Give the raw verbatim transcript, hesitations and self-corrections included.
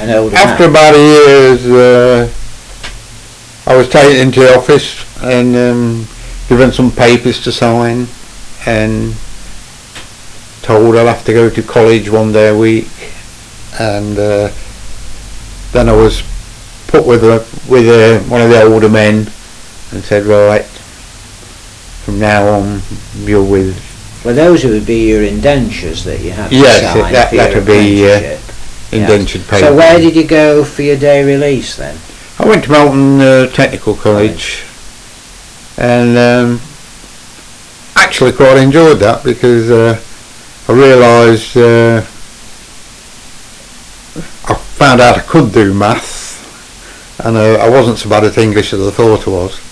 an older After man? about a year's, uh, I was taken into the office and um, given some papers to sign and told I'll have to go to college one day a week, and uh, then I was put with a, with a, one of the older men and said, right, from now on you're with. Well, those would be your indentures that you had to Yes, sign that, for that your would be uh, apprenticeship. indentured Yes. papers. So where did you go for your day release then? I went to Melton uh, Technical College, and um, actually quite enjoyed that because uh, I realised uh, I found out I could do maths, and uh, I wasn't so bad at English as I thought I was.